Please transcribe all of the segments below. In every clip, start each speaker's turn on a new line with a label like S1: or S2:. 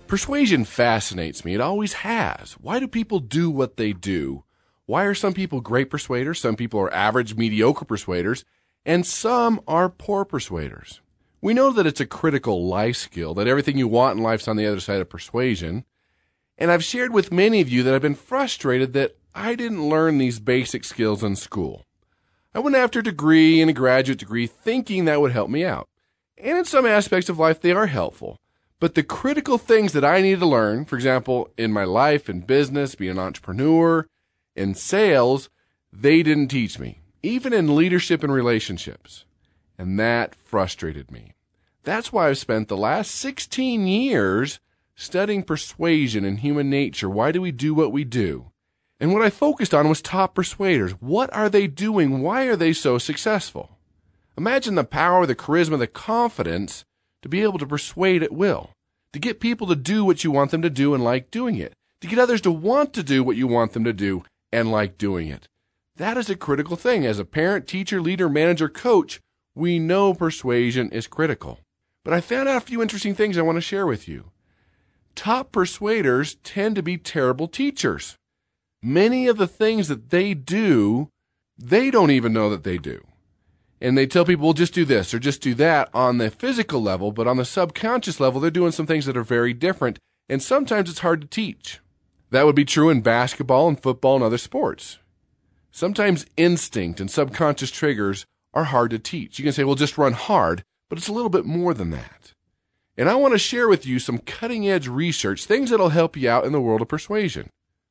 S1: Persuasion fascinates me. It always has. Why do people do what they do? Why are some people great persuaders? Some people are average, mediocre persuaders, and some are poor persuaders. We know that it's a critical life skill, that everything you want in life's on the other side of persuasion. And I've shared with many of you that I've been frustrated that I didn't learn these basic skills in school. I went after a degree and a graduate degree thinking that would help me out. And in some aspects of life, they are helpful. But the critical things that I needed to learn, for example, in my life, in business, being an entrepreneur, in sales, they didn't teach me, even in leadership and relationships. And that frustrated me. That's why I've spent the last 16 years studying persuasion and human nature. Why do we do what we do? And what I focused on was top persuaders. What are they doing? Why are they so successful? Imagine the power, the charisma, the confidence to be able to persuade at will, to get people to do what you want them to do and like doing it, to get others to want to do what you want them to do and like doing it. That is a critical thing. As a parent, teacher, leader, manager, coach, we know persuasion is critical. But I found out a few interesting things I want to share with you. Top persuaders tend to be terrible teachers. Many of the things that they do, they don't even know that they do. And they tell people, well, just do this or just do that on the physical level, but on the subconscious level, they're doing some things that are very different, and sometimes it's hard to teach. That would be true in basketball and football and other sports. Sometimes instinct and subconscious triggers are hard to teach. You can say, well, just run hard, but it's a little bit more than that. And I want to share with you some cutting-edge research, things that will help you out in the world of persuasion.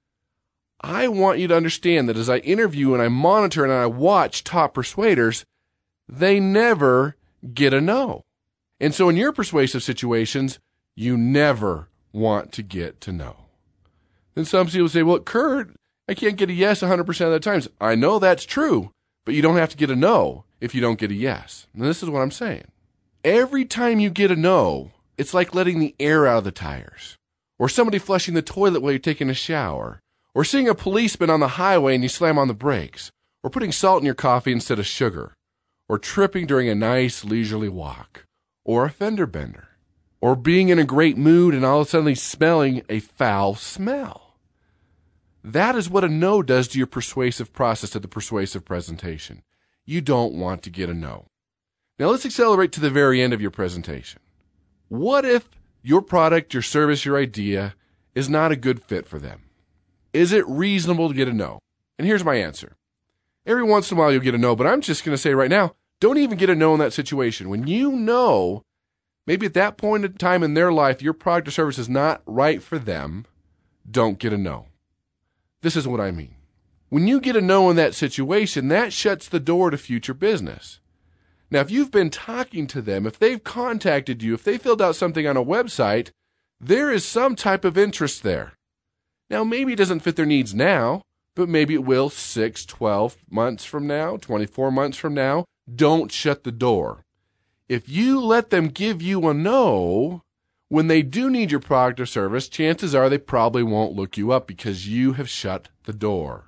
S1: I want you to understand that as I interview and I monitor and I watch top persuaders, they never get a no. And so in your persuasive situations, you never want to get to no. Then some people say, well, Kurt, I can't get a yes 100% of the times. I know that's true, but you don't have to get a no if you don't get a yes. And this is what I'm saying. Every time you get a no, it's like letting the air out of the tires, or somebody flushing the toilet while you're taking a shower, or seeing a policeman on the highway and you slam on the brakes, or putting salt in your coffee instead of sugar, or tripping during a nice leisurely walk, or a fender bender, or being in a great mood and all of a sudden smelling a foul smell. That is what a no does to your persuasive process at the persuasive presentation. You don't want to get a no. Now let's accelerate to the very end of your presentation. What if your product, your service, your idea is not a good fit for them? Is it reasonable to get a no? And here's my answer. Every once in a while you'll get a no, but I'm just going to say right now, don't even get a no in that situation. When you know, maybe at that point in time in their life, your product or service is not right for them, don't get a no. This is what I mean. When you get a no in that situation, that shuts the door to future business. Now, if you've been talking to them, if they've contacted you, if they filled out something on a website, there is some type of interest there. Now, maybe it doesn't fit their needs now, but maybe it will 6, 12 months from now, 24 months from now. Don't shut the door. If you let them give you a no, when they do need your product or service, chances are they probably won't look you up because you have shut the door.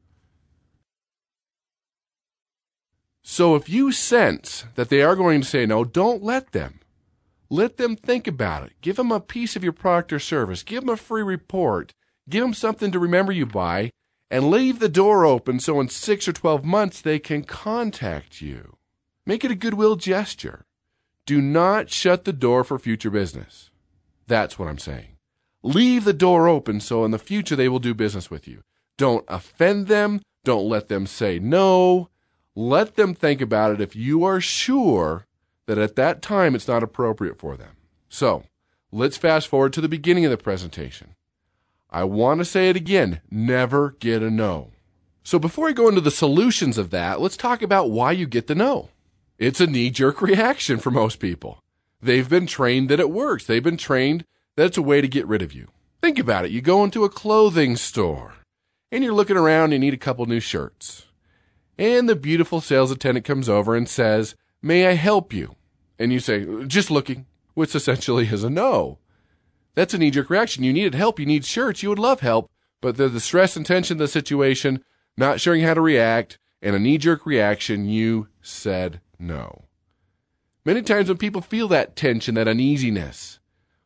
S1: So if you sense that they are going to say no, don't let them. Let them think about it. Give them a piece of your product or service. Give them a free report. Give them something to remember you by. And leave the door open so in 6 or 12 months they can contact you. Make it a goodwill gesture. Do not shut the door for future business. That's what I'm saying. Leave the door open so in the future they will do business with you. Don't offend them. Don't let them say no. Let them think about it if you are sure that at that time it's not appropriate for them. So, let's fast forward to the beginning of the presentation. I want to say it again, never get a no. So before I go into the solutions of that, let's talk about why you get the no. It's a knee-jerk reaction for most people. They've been trained that it works. They've been trained that it's a way to get rid of you. Think about it. You go into a clothing store, and you're looking around and you need a couple new shirts. And the beautiful sales attendant comes over and says, "May I help you?" And you say, "Just looking," which essentially is a no. That's a knee-jerk reaction. You needed help. You need shirts. You would love help. But the stress and tension of the situation, not sure how to react, and a knee-jerk reaction, you said no. Many times when people feel that tension, that uneasiness,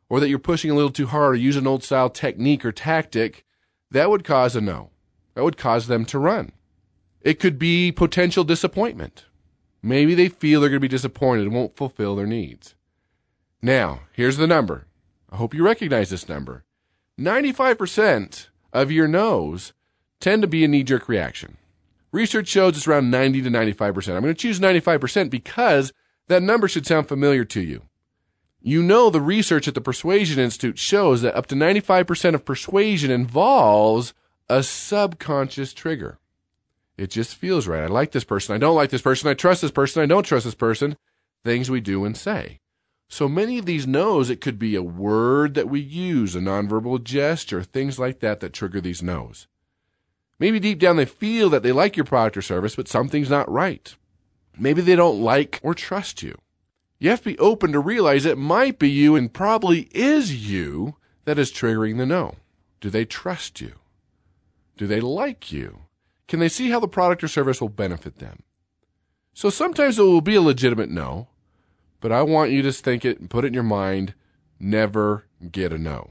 S1: or that you're pushing a little too hard or use an old style technique or tactic, that would cause a no. That would cause them to run. It could be potential disappointment. Maybe they feel they're going to be disappointed and won't fulfill their needs. Now, here's the number. I hope you recognize this number. 95% of your no's tend to be a knee-jerk reaction. Research shows it's around 90 to 95%. I'm going to choose 95% because that number should sound familiar to you. You know the research at the Persuasion Institute shows that up to 95% of persuasion involves a subconscious trigger. It just feels right. I like this person. I don't like this person. I trust this person. I don't trust this person. Things we do and say. So many of these no's, it could be a word that we use, a nonverbal gesture, things like that that trigger these no's. Maybe deep down they feel that they like your product or service, but something's not right. Maybe they don't like or trust you. You have to be open to realize it might be you and probably is you that is triggering the no. Do they trust you? Do they like you? Can they see how the product or service will benefit them? So sometimes it will be a legitimate no, but I want you to think it and put it in your mind, never get a no.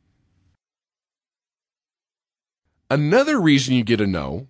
S1: Another reason you get a no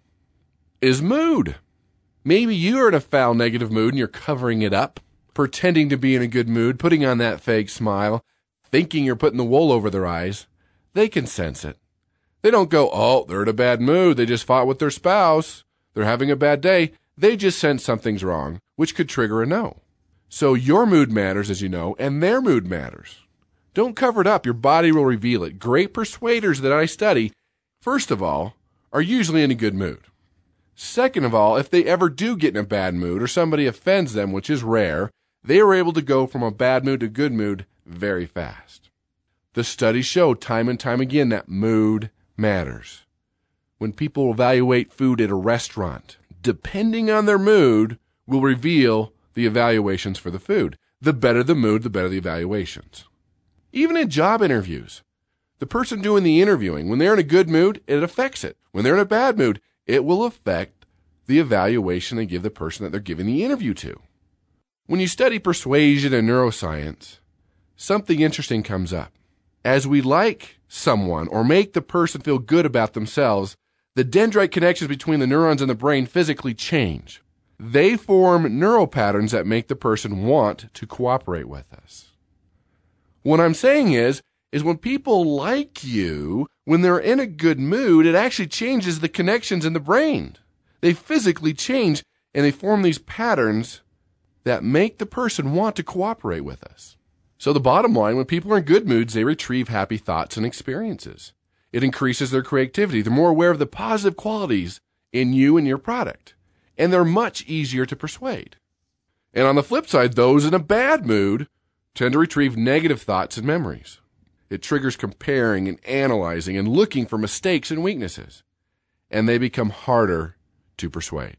S1: is mood. Maybe you're in a foul negative mood and you're covering it up, pretending to be in a good mood, putting on that fake smile, thinking you're putting the wool over their eyes. They can sense it. They don't go, oh, they're in a bad mood. They just fought with their spouse. They're having a bad day. They just sense something's wrong, which could trigger a no. So your mood matters, as you know, and their mood matters. Don't cover it up. Your body will reveal it. Great persuaders that I study, first of all, are usually in a good mood. Second of all, if they ever do get in a bad mood or somebody offends them, which is rare, they are able to go from a bad mood to good mood very fast. The studies show time and time again that mood matters. When people evaluate food at a restaurant, depending on their mood, will reveal the evaluations for the food. The better the mood, the better the evaluations. Even in job interviews, the person doing the interviewing, when they're in a good mood, it affects it. When they're in a bad mood, it will affect the evaluation they give the person that they're giving the interview to. When you study persuasion and neuroscience, something interesting comes up. As we like someone or make the person feel good about themselves, the dendrite connections between the neurons in the brain physically change. They form neural patterns that make the person want to cooperate with us. What I'm saying is when people like you, when they're in a good mood, it actually changes the connections in the brain. They physically change and they form these patterns that make the person want to cooperate with us. So the bottom line, when people are in good moods, they retrieve happy thoughts and experiences. It increases their creativity. They're more aware of the positive qualities in you and your product. And they're much easier to persuade. And on the flip side, those in a bad mood tend to retrieve negative thoughts and memories. It triggers comparing and analyzing and looking for mistakes and weaknesses. And they become harder to persuade.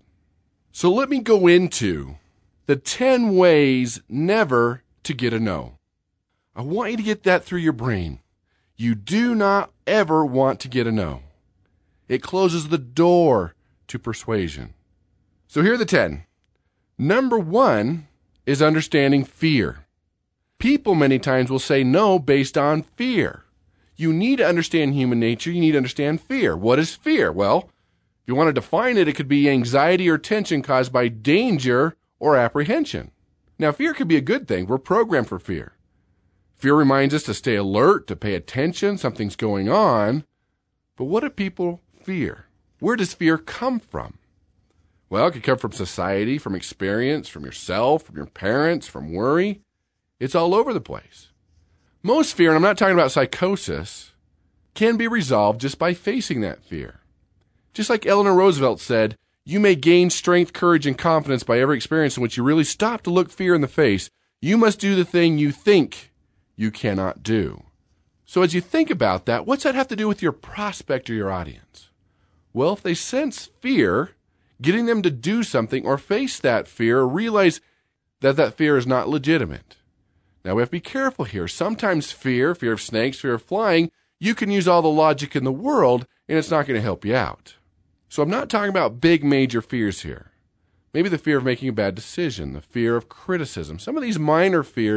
S1: So let me go into the 10 ways never to get a no. I want you to get that through your brain. You do not ever want to get a no. It closes the door to persuasion. So here are the 10. Number 1 is understanding fear. People many times will say no based on fear. You need to understand human nature. You need to understand fear. What is fear? Well, if you want to define it, it could be anxiety or tension caused by danger or apprehension. Now, fear could be a good thing. We're programmed for fear. Fear reminds us to stay alert, to pay attention, something's going on. But what do people fear? Where does fear come from? Well, it could come from society, from experience, from yourself, from your parents, from worry. It's all over the place. Most fear, and I'm not talking about psychosis, can be resolved just by facing that fear. Just like Eleanor Roosevelt said, you may gain strength, courage, and confidence by every experience in which you really stop to look fear in the face. You must do the thing you think you cannot do. So as you think about that, what's that have to do with your prospect or your audience? Well, if they sense fear, getting them to do something or face that fear or realize that that fear is not legitimate. Now, we have to be careful here. Sometimes fear of snakes, fear of flying, you can use all the logic in the world and it's not going to help you out. So I'm not talking about big major fears here. Maybe the fear of making a bad decision, the fear of criticism. Some of these minor fears,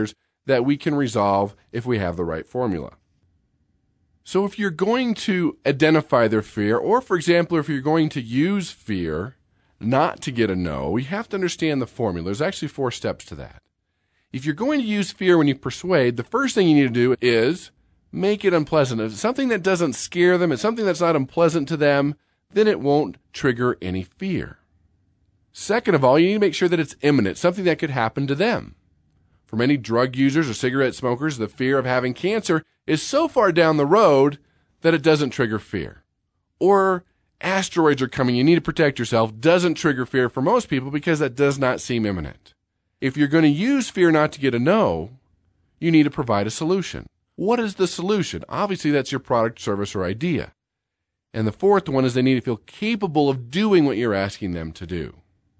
S1: that we can resolve if we have the right formula. So if you're going to identify their fear, or for example, if you're going to use fear not to get a no, we have to understand the formula. There's actually 4 steps to that. If you're going to use fear when you persuade, the first thing you need to do is make it unpleasant. If it's something that doesn't scare them, it's something that's not unpleasant to them, then it won't trigger any fear. Second of all, you need to make sure that it's imminent, something that could happen to them. For many drug users or cigarette smokers, the fear of having cancer is so far down the road that it doesn't trigger fear. Or asteroids are coming, you need to protect yourself, doesn't trigger fear for most people because that does not seem imminent. If you're going to use fear not to get a no, you need to provide a solution. What is the solution? Obviously, that's your product, service, or idea. And the fourth one is they need to feel capable of doing what you're asking them to do.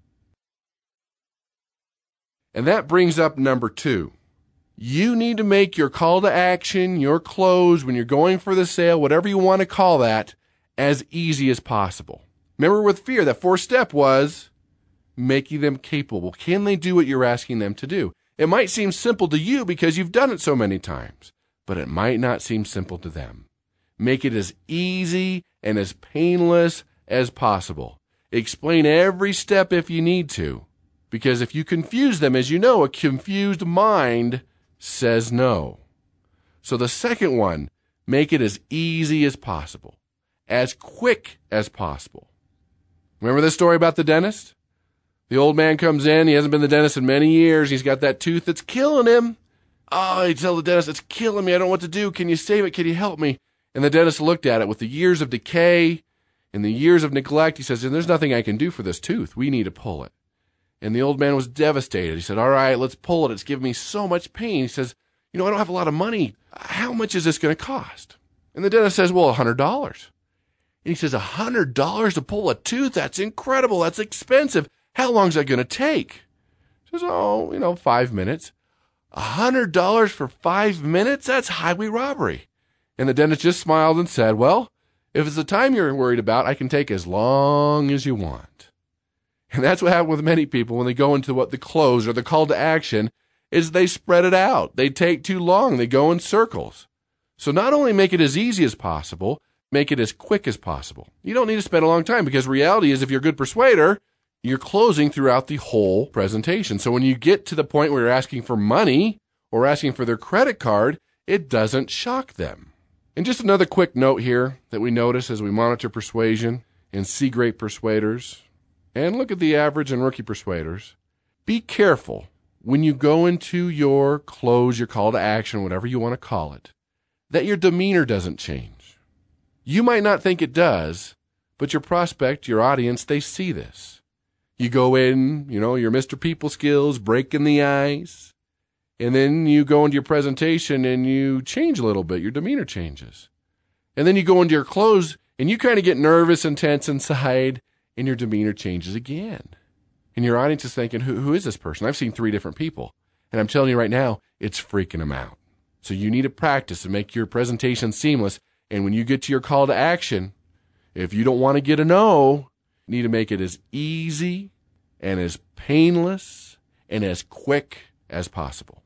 S1: And that brings up number 2. You need to make your call to action, your close, when you're going for the sale, whatever you want to call that, as easy as possible. Remember with fear, that 4th step was making them capable. Can they do what you're asking them to do? It might seem simple to you because you've done it so many times, but it might not seem simple to them. Make it as easy and as painless as possible. Explain every step if you need to, because if you confuse them, as you know, a confused mind says no. So the second one, make it as easy as possible, as quick as possible. Remember this story about the dentist? The old man comes in, he hasn't been to the dentist in many years, he's got that tooth that's killing him. Oh, he tells the dentist, it's killing me, I don't know what to do, can you save it, can you help me? And the dentist looked at it with the years of decay and the years of neglect. He says, there's nothing I can do for this tooth, we need to pull it. And the old man was devastated. He said, all right, let's pull it, it's giving me so much pain. He says, I don't have a lot of money, how much is this going to cost? And the dentist says, well, $100. And he says, $100 to pull a tooth? That's incredible, that's expensive. How long is that going to take? He says, 5 minutes. $100 for 5 minutes? That's highway robbery. And the dentist just smiled and said, well, if it's the time you're worried about, I can take as long as you want. And that's what happens with many people when they go into what the close or the call to action is they spread it out. They take too long. They go in circles. So not only make it as easy as possible, make it as quick as possible. You don't need to spend a long time because reality is if you're a good persuader, you're closing throughout the whole presentation. So when you get to the point where you're asking for money or asking for their credit card, it doesn't shock them. And just another quick note here that we notice as we monitor persuasion and see great persuaders and look at the average and rookie persuaders. Be careful when you go into your close, your call to action, whatever you want to call it, that your demeanor doesn't change. You might not think it does, but your prospect, your audience, they see this. You go in, your Mr. People skills, breaking the ice, and then you go into your presentation and you change a little bit. Your demeanor changes. And then you go into your close and you kind of get nervous and tense inside and your demeanor changes again. And your audience is thinking, who is this person? I've seen 3 different people. And I'm telling you right now, it's freaking them out. So you need to practice and make your presentation seamless. And when you get to your call to action, if you don't want to get a no, you need to make it as easy and as painless and as quick as possible.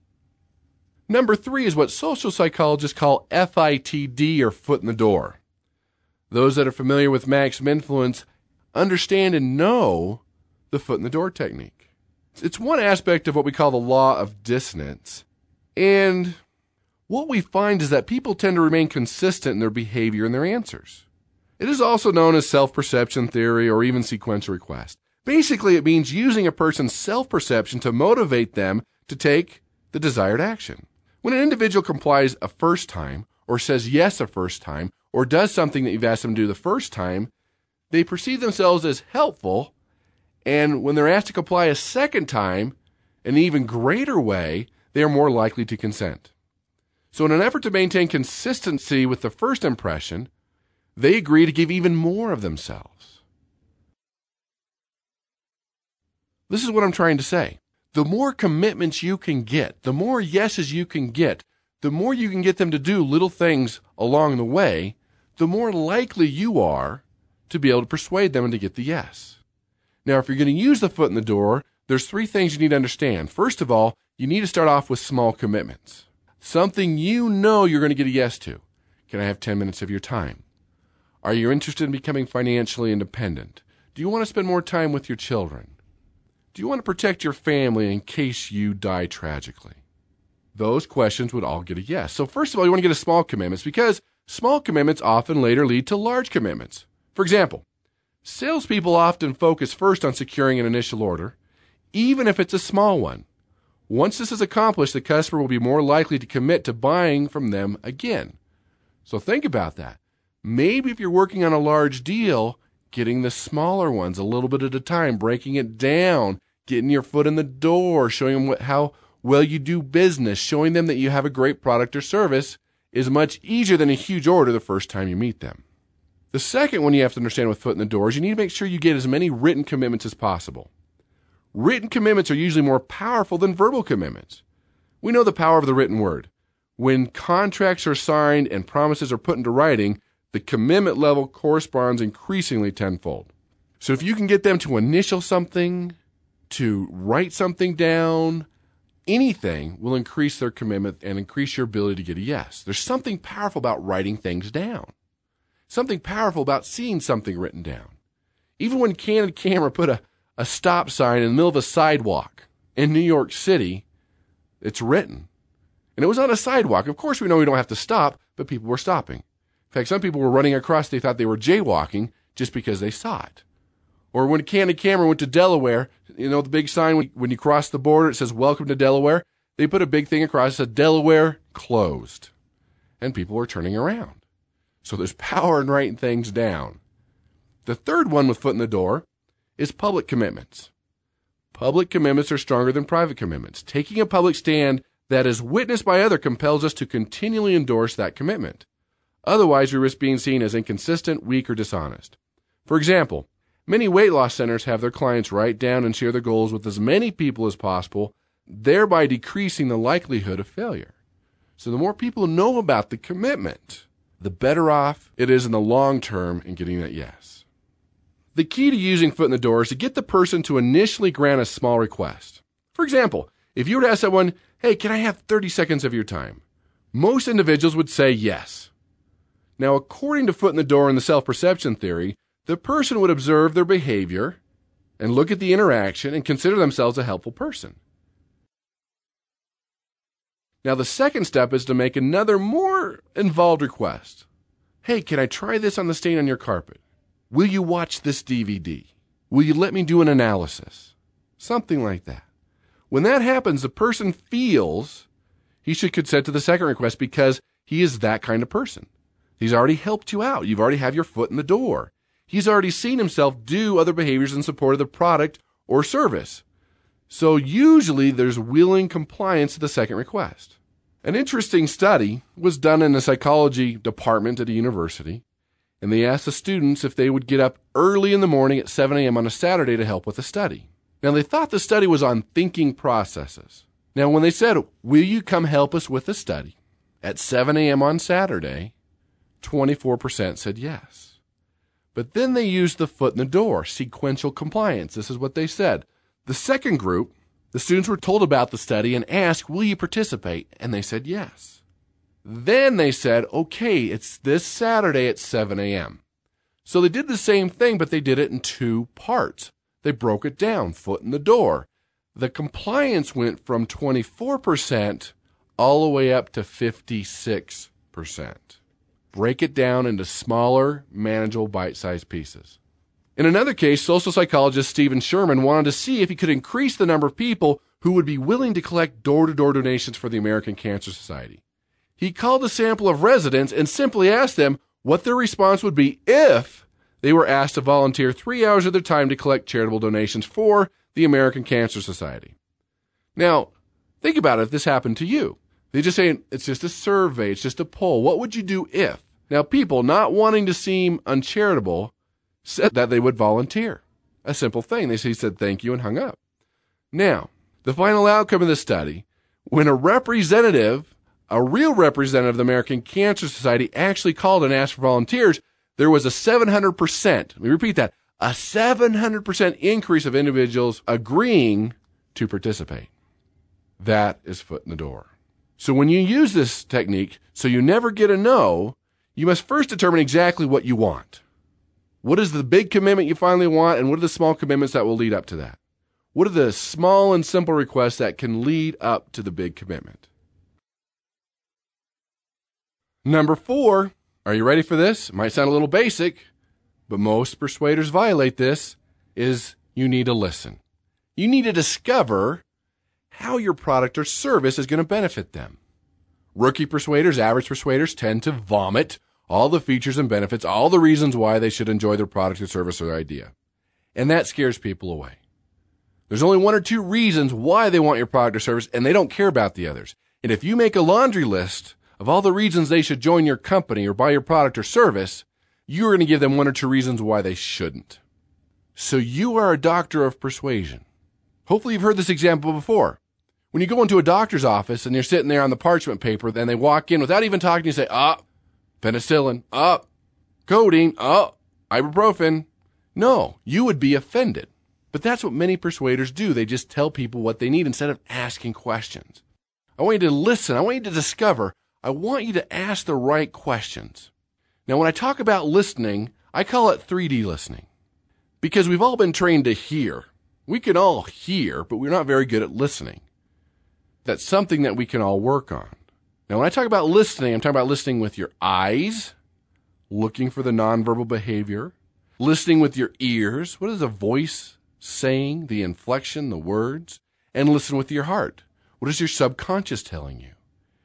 S1: Number 3 is what social psychologists call FITD, or foot in the door. Those that are familiar with maximum influence understand and know the foot in the door technique. It's one aspect of what we call the law of dissonance. And what we find is that people tend to remain consistent in their behavior and their answers. It is also known as self-perception theory or even sequential request. Basically, it means using a person's self-perception to motivate them to take the desired action. When an individual complies a first time, or says yes a first time, or does something that you've asked them to do the first time, they perceive themselves as helpful, and when they're asked to comply a second time, in an even greater way, they are more likely to consent. So in an effort to maintain consistency with the first impression, they agree to give even more of themselves. This is what I'm trying to say. The more commitments you can get, the more yeses you can get, the more you can get them to do little things along the way, the more likely you are to be able to persuade them and to get the yes. Now, if you're going to use the foot in the door there's 3 things you need to understand. First of all, you need to start off with small commitments. Something you know you're going to get a yes to. Can I have 10 minutes of your time? Are you interested in becoming financially independent? Do you want to spend more time with your children? Do you want to protect your family in case you die tragically? Those questions would all get a yes. So first of all, you want to get a small commitments because small commitments often later lead to large commitments. For example, salespeople often focus first on securing an initial order, even if it's a small one. Once this is accomplished, the customer will be more likely to commit to buying from them again. So think about that. Maybe if you're working on a large deal, getting the smaller ones a little bit at a time, breaking it down, getting your foot in the door, showing them how well you do business, showing them that you have a great product or service is much easier than a huge order the first time you meet them. The second one you have to understand with foot in the door is you need to make sure you get as many written commitments as possible. Written commitments are usually more powerful than verbal commitments. We know the power of the written word. When contracts are signed and promises are put into writing, the commitment level corresponds increasingly tenfold. So if you can get them to initial something, to write something down, anything will increase their commitment and increase your ability to get a yes. There's something powerful about writing things down. Something powerful about seeing something written down. Even when Candid Camera put a stop sign in the middle of a sidewalk in New York City, it's written. And it was on a sidewalk. Of course, we know we don't have to stop, but people were stopping. In fact, some people were running across. They thought they were jaywalking just because they saw it. Or when Candid Camera went to Delaware, you know, the big sign when you cross the border, it says, "Welcome to Delaware." They put a big thing across that said, "Delaware closed." And people were turning around. So there's power in writing things down. The third one with foot in the door is public commitments. Public commitments are stronger than private commitments. Taking a public stand that is witnessed by others compels us to continually endorse that commitment. Otherwise, we risk being seen as inconsistent, weak, or dishonest. For example, many weight loss centers have their clients write down and share their goals with as many people as possible, thereby decreasing the likelihood of failure. So the more people know about the commitment, the better off it is in the long term in getting that yes. The key to using foot in the door is to get the person to initially grant a small request. For example, if you were to ask someone, "Hey, can I have 30 seconds of your time?" Most individuals would say yes. Now, according to foot in the door and the self-perception theory, the person would observe their behavior and look at the interaction and consider themselves a helpful person. Now, the second step is to make another more involved request. "Hey, can I try this on the stain on your carpet? Will you watch this DVD? Will you let me do an analysis?" Something like that. When that happens, the person feels he should consent to the second request because he is that kind of person. He's already helped you out. You've already have your foot in the door. He's already seen himself do other behaviors in support of the product or service. So usually there's willing compliance to the second request. An interesting study was done in the psychology department at a university, and they asked the students if they would get up early in the morning at 7 a.m. on a Saturday to help with a study. Now, they thought the study was on thinking processes. Now, when they said, "Will you come help us with the study?" at 7 a.m. on Saturday, 24% said yes. But then they used the foot in the door, sequential compliance. This is what they said. The second group, the students were told about the study and asked, "Will you participate?" And they said yes. Then they said, "Okay, it's this Saturday at 7 a.m. So they did the same thing, but they did it in 2 parts. They broke it down, foot in the door. The compliance went from 24% all the way up to 56%. Break it down into smaller, manageable, bite-sized pieces. In another case, social psychologist Stephen Sherman wanted to see if he could increase the number of people who would be willing to collect door-to-door donations for the American Cancer Society. He called a sample of residents and simply asked them what their response would be if they were asked to volunteer 3 hours of their time to collect charitable donations for the American Cancer Society. Now, think about it if this happened to you. They just say, it's just a survey, it's just a poll. What would you do if? Now, people, not wanting to seem uncharitable, said that they would volunteer. A simple thing. They said thank you and hung up. Now, the final outcome of the study, when a representative, a real representative of the American Cancer Society actually called and asked for volunteers, there was a 700%, let me repeat that, a 700% increase of individuals agreeing to participate. That is foot in the door. So when you use this technique, so you never get a no, you must first determine exactly what you want. What is the big commitment you finally want, and what are the small commitments that will lead up to that? What are the small and simple requests that can lead up to the big commitment? Number 4, are you ready for this? It might sound a little basic, but most persuaders violate this, is you need to listen. You need to discover how your product or service is going to benefit them. Rookie persuaders, average persuaders tend to vomit all the features and benefits, all the reasons why they should enjoy their product or service or idea. And that scares people away. There's only 1 or 2 reasons why they want your product or service, and they don't care about the others. And if you make a laundry list of all the reasons they should join your company or buy your product or service, you're going to give them 1 or 2 reasons why they shouldn't. So you are a doctor of persuasion. Hopefully you've heard this example before. When you go into a doctor's office and you're sitting there on the parchment paper, then they walk in without even talking to you, say, penicillin, codeine, ibuprofen. No, you would be offended. But that's what many persuaders do. They just tell people what they need instead of asking questions. I want you to listen. I want you to discover. I want you to ask the right questions. Now, when I talk about listening, I call it 3D listening because we've all been trained to hear. We can all hear, but we're not very good at listening. That's something that we can all work on. Now, when I talk about listening, I'm talking about listening with your eyes, looking for the nonverbal behavior, listening with your ears. What is the voice saying, the inflection, the words? And listen with your heart. What is your subconscious telling you?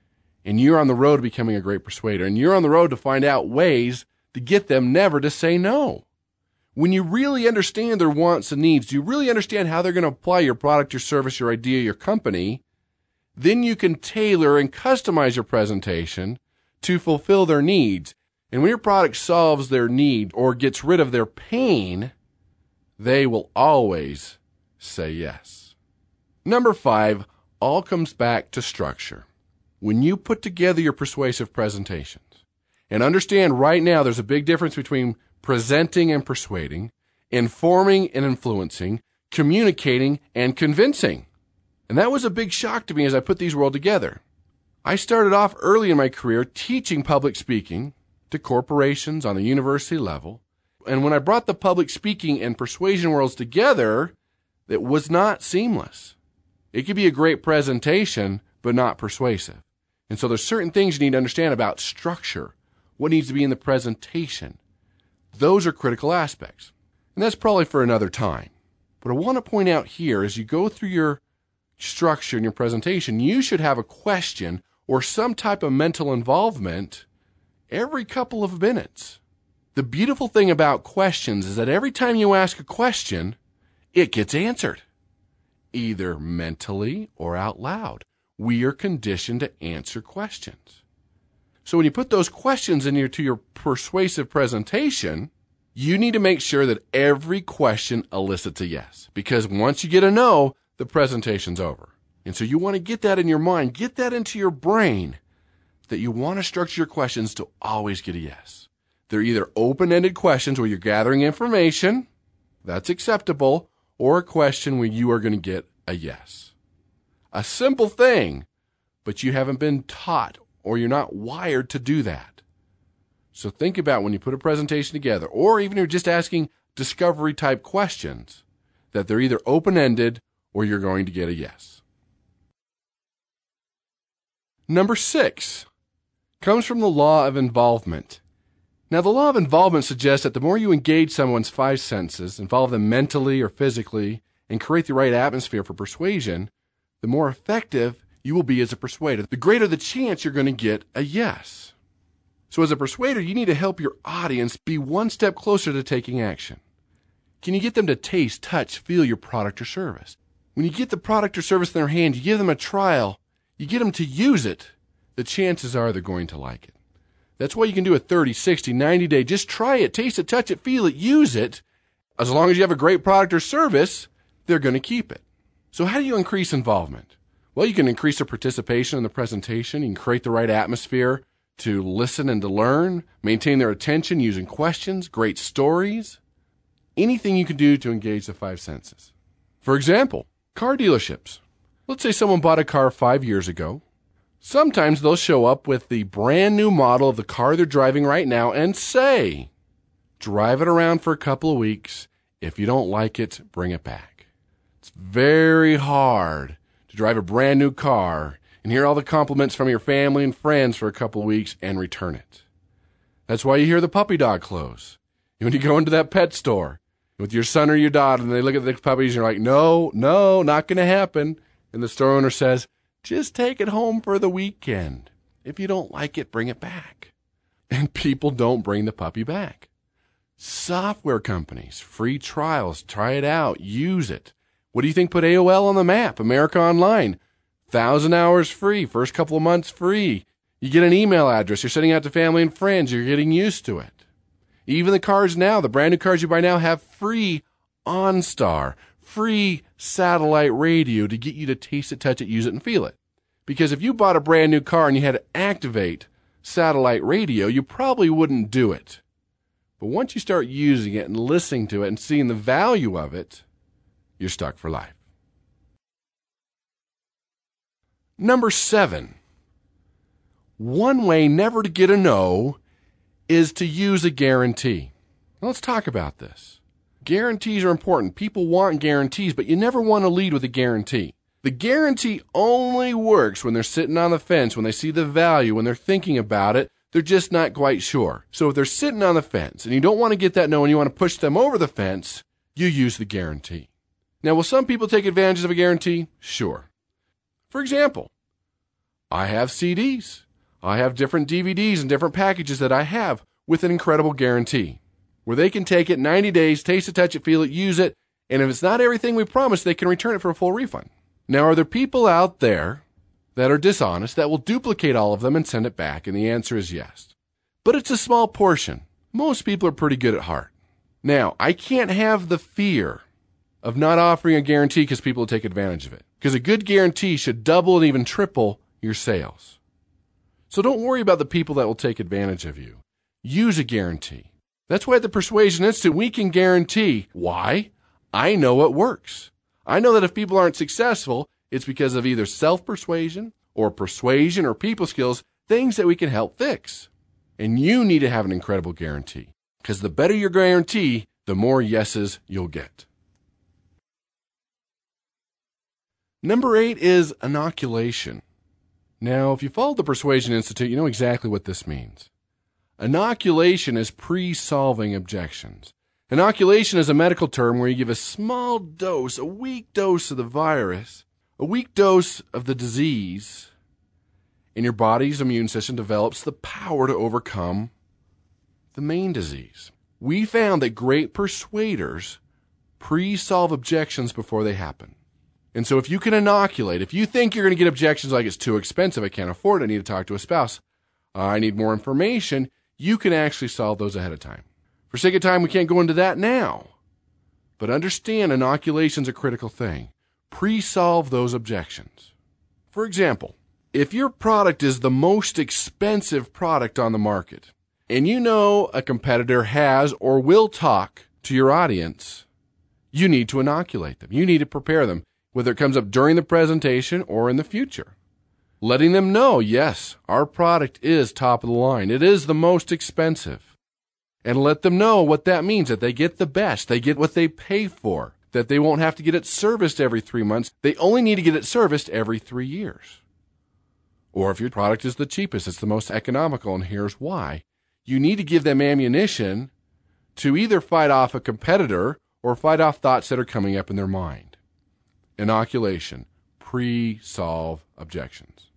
S1: And you're on the road to becoming a great persuader, and you're on the road to find out ways to get them never to say no. When you really understand their wants and needs, you really understand how they're going to apply your product, your service, your idea, your company, then you can tailor and customize your presentation to fulfill their needs. And when your product solves their need or gets rid of their pain, they will always say yes. Number 5, all comes back to structure. When you put together your persuasive presentations, and understand right now there's a big difference between presenting and persuading, informing and influencing, communicating and convincing. And that was a big shock to me as I put these all together. I started off early in my career teaching public speaking to corporations on the university level. And when I brought the public speaking and persuasion worlds together, it was not seamless. It could be a great presentation, but not persuasive. And so there's certain things you need to understand about structure, what needs to be in the presentation. Those are critical aspects. And that's probably for another time. But I want to point out here, as you go through your structure in your presentation, you should have a question or some type of mental involvement every couple of minutes. The beautiful thing about questions is that every time you ask a question, it gets answered, either mentally or out loud. We are conditioned to answer questions. So when you put those questions into your persuasive presentation, you need to make sure that every question elicits a yes. Because once you get a no, the presentation's over. And so you want to get that in your mind, get that into your brain, that you want to structure your questions to always get a yes. They're either open-ended questions where you're gathering information, that's acceptable, or a question where you are going to get a yes. A simple thing, but you haven't been taught or you're not wired to do that. So think about when you put a presentation together, or even you're just asking discovery-type questions, that they're either open-ended or you're going to get a yes. Number 6 comes from the law of involvement. Now, the law of involvement suggests that the more you engage someone's 5 senses, involve them mentally or physically, and create the right atmosphere for persuasion, the more effective you will be as a persuader. The greater the chance you're going to get a yes. So as a persuader, you need to help your audience be one step closer to taking action. Can you get them to taste, touch, feel your product or service? When you get the product or service in their hand, you give them a trial, you get them to use it, the chances are they're going to like it. That's why you can do a 30, 60, 90-day. Just try it, taste it, touch it, feel it, use it. As long as you have a great product or service, they're going to keep it. So how do you increase involvement? Well, you can increase their participation in the presentation. You can create the right atmosphere to listen and to learn, maintain their attention using questions, great stories, anything you can do to engage the 5 senses. For example, Car dealerships. Let's say someone bought a car 5 years ago. Sometimes they'll show up with the brand new model of the car they're driving right now and say, drive it around for a couple of weeks. If you don't like it, bring it back. It's very hard to drive a brand new car and hear all the compliments from your family and friends for a couple of weeks and return it. That's why you hear the puppy dog close. When you go into that pet store with your son or your daughter and they look at the puppies and you're like, no, not going to happen. And the store owner says, just take it home for the weekend. If you don't like it, bring it back. And people don't bring the puppy back. Software companies, free trials, try it out, use it. What do you think put AOL on the map? America Online, 1,000 hours free, first couple of months free. You get an email address, you're sending out to family and friends, you're getting used to it. Even the cars now, the brand new cars you buy now have free OnStar, free satellite radio to get you to taste it, touch it, use it, and feel it. Because if you bought a brand new car and you had to activate satellite radio, you probably wouldn't do it. But once you start using it and listening to it and seeing the value of it, you're stuck for life. Number 7. One way never to get a no is to use a guarantee. Now let's talk about this. Guarantees are important. People want guarantees, but you never want to lead with a guarantee. The guarantee only works when they're sitting on the fence, when they see the value, when they're thinking about it. They're just not quite sure. So if they're sitting on the fence and you don't want to get that no and you want to push them over the fence, you use the guarantee. Now, will some people take advantage of a guarantee? Sure. For example, I have CDs. I have different DVDs and different packages that I have with an incredible guarantee where they can take it 90 days, taste it, touch it, feel it, use it, and if it's not everything we promised, they can return it for a full refund. Now, are there people out there that are dishonest that will duplicate all of them and send it back? And the answer is yes. But it's a small portion. Most people are pretty good at heart. Now, I can't have the fear of not offering a guarantee because people will take advantage of it. Because a good guarantee should double and even triple your sales. So don't worry about the people that will take advantage of you. Use a guarantee. That's why at the Persuasion Institute, we can guarantee. Why? I know it works. I know that if people aren't successful, it's because of either self-persuasion or persuasion or people skills, things that we can help fix. And you need to have an incredible guarantee. Because the better your guarantee, the more yeses you'll get. Number 8 is inoculation. Now, if you follow the Persuasion Institute, you know exactly what this means. Inoculation is pre-solving objections. Inoculation is a medical term where you give a small dose, a weak dose of the virus, a weak dose of the disease, and your body's immune system develops the power to overcome the main disease. We found that great persuaders pre-solve objections before they happen. And so if you can inoculate, if you think you're going to get objections like it's too expensive, I can't afford it, I need to talk to a spouse, I need more information, you can actually solve those ahead of time. For sake of time, we can't go into that now. But understand inoculation's a critical thing. Pre-solve those objections. For example, if your product is the most expensive product on the market, and you know a competitor has or will talk to your audience, you need to inoculate them. You need to prepare them, whether it comes up during the presentation or in the future. Letting them know, yes, our product is top of the line. It is the most expensive. And let them know what that means, that they get the best. They get what they pay for, that they won't have to get it serviced every 3 months. They only need to get it serviced every 3 years. Or if your product is the cheapest, it's the most economical, and here's why. You need to give them ammunition to either fight off a competitor or fight off thoughts that are coming up in their mind. Inoculation. Pre-solve objections.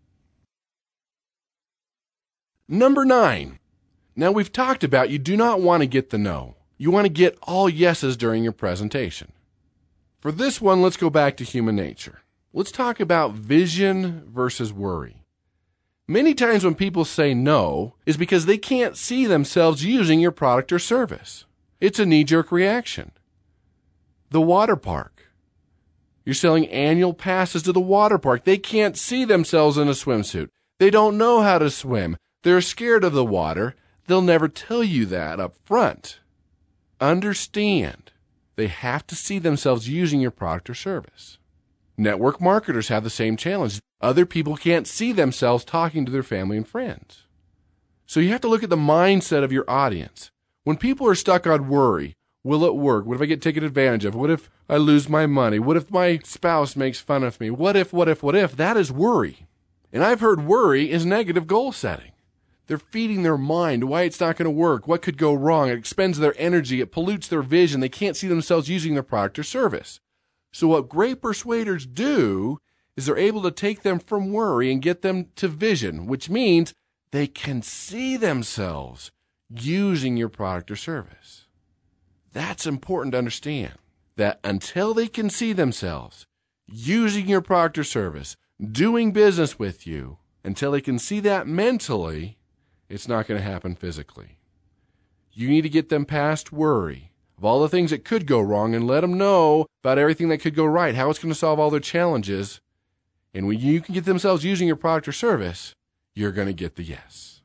S1: Number 9. Now we've talked about you do not want to get the no. You want to get all yeses during your presentation. For this one, let's go back to human nature. Let's talk about vision versus worry. Many times when people say no is because they can't see themselves using your product or service. It's a knee-jerk reaction. The water park. You're selling annual passes to the water park. They can't see themselves in a swimsuit. They don't know how to swim. They're scared of the water. They'll never tell you that up front. Understand, they have to see themselves using your product or service. Network marketers have the same challenge. Other people can't see themselves talking to their family and friends. So you have to look at the mindset of your audience. When people are stuck on worry, will it work? What if I get taken advantage of? What if I lose my money? What if my spouse makes fun of me? What if? That is worry. And I've heard worry is negative goal setting. They're feeding their mind why it's not going to work, what could go wrong. It expends their energy. It pollutes their vision. They can't see themselves using their product or service. So what great persuaders do is they're able to take them from worry and get them to vision, which means they can see themselves using your product or service. That's important to understand, that until they can see themselves using your product or service, doing business with you, until they can see that mentally, it's not going to happen physically. You need to get them past worry of all the things that could go wrong and let them know about everything that could go right, how it's going to solve all their challenges. And when you can get themselves using your product or service, you're going to get the yes.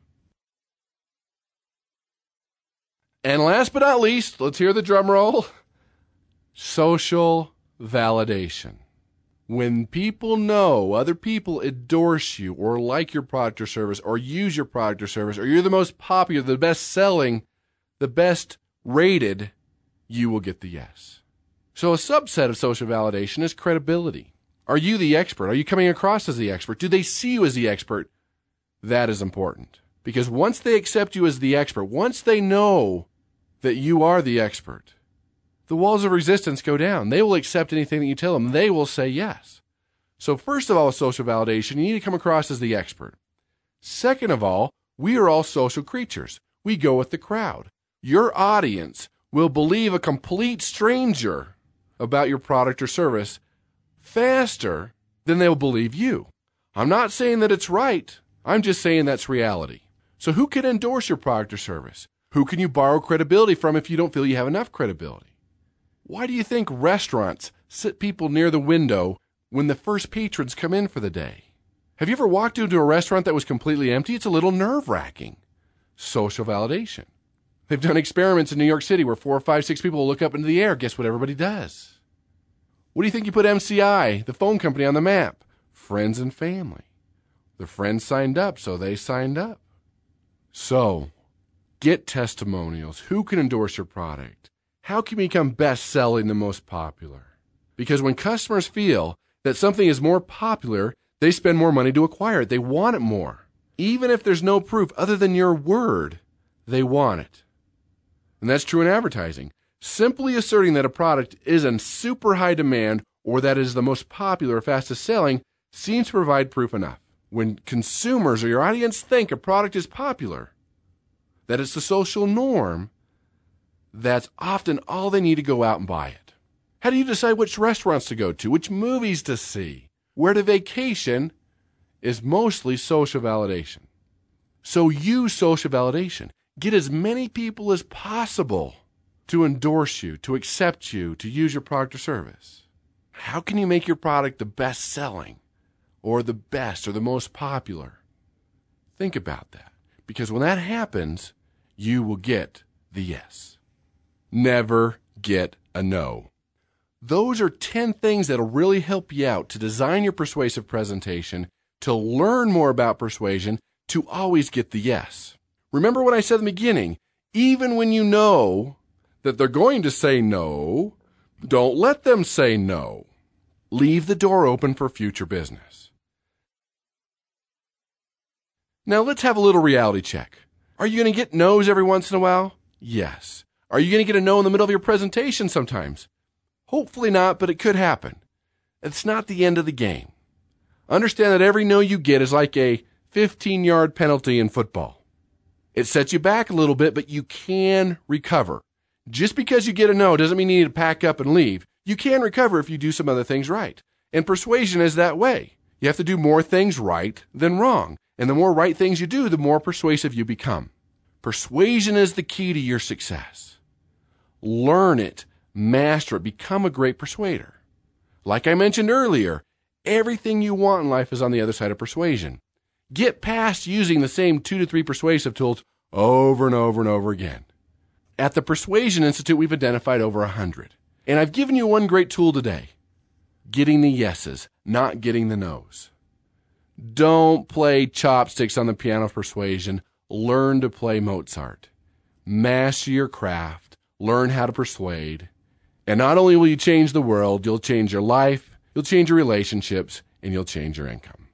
S1: And last but not least, let's hear the drum roll. Social validation. When people know, other people endorse you or like your product or service or use your product or service, or you're the most popular, the best selling, the best rated, you will get the yes. So a subset of social validation is credibility. Are you the expert? Are you coming across as the expert? Do they see you as the expert? That is important. Because once they accept you as the expert, once they know that you are the expert, the walls of resistance go down. They will accept anything that you tell them. They will say yes. So first of all, with social validation, you need to come across as the expert. Second of all, we are all social creatures. We go with the crowd. Your audience will believe a complete stranger about your product or service faster than they will believe you. I'm not saying that it's right. I'm just saying that's reality. So who can endorse your product or service? Who can you borrow credibility from if you don't feel you have enough credibility? Why do you think restaurants sit people near the window when the first patrons come in for the day? Have you ever walked into a restaurant that was completely empty? It's a little nerve-wracking. Social validation. They've done experiments in New York City where 4 or 5, 6 people will look up into the air. Guess what everybody does? What do you think you put MCI, the phone company, on the map? Friends and family. The friends signed up, so they signed up. So, get testimonials. Who can endorse your product? How can you become best-selling, the most popular? Because when customers feel that something is more popular, they spend more money to acquire it. They want it more. Even if there's no proof other than your word, they want it. And that's true in advertising. Simply asserting that a product is in super high demand or that it is the most popular or fastest selling seems to provide proof enough. When consumers or your audience think a product is popular, that it's the social norm, that's often all they need to go out and buy it. How do you decide which restaurants to go to, which movies to see, where to vacation? Is mostly social validation. So use social validation. Get as many people as possible to endorse you, to accept you, to use your product or service. How can you make your product the best selling or the best or the most popular? Think about that. Because when that happens, you will get the yes. Never get a no. Those are 10 things that'll really help you out to design your persuasive presentation, to learn more about persuasion, to always get the yes. Remember what I said in the beginning, even when you know that they're going to say no, don't let them say no. Leave the door open for future business. Now let's have a little reality check. Are you going to get no's every once in a while? Yes. Are you going to get a no in the middle of your presentation sometimes? Hopefully not, but it could happen. It's not the end of the game. Understand that every no you get is like a 15-yard penalty in football. It sets you back a little bit, but you can recover. Just because you get a no doesn't mean you need to pack up and leave. You can recover if you do some other things right. And persuasion is that way. You have to do more things right than wrong. And the more right things you do, the more persuasive you become. Persuasion is the key to your success. Learn it, master it, become a great persuader. Like I mentioned earlier, everything you want in life is on the other side of persuasion. Get past using the same 2 to 3 persuasive tools over and over and over again. At the Persuasion Institute, we've identified over 100. And I've given you one great tool today. getting the yeses, not getting the nos. Don't play chopsticks on the piano of persuasion. Learn to play Mozart. Master your craft. Learn how to persuade. And not only will you change the world, you'll change your life, you'll change your relationships, and you'll change your income.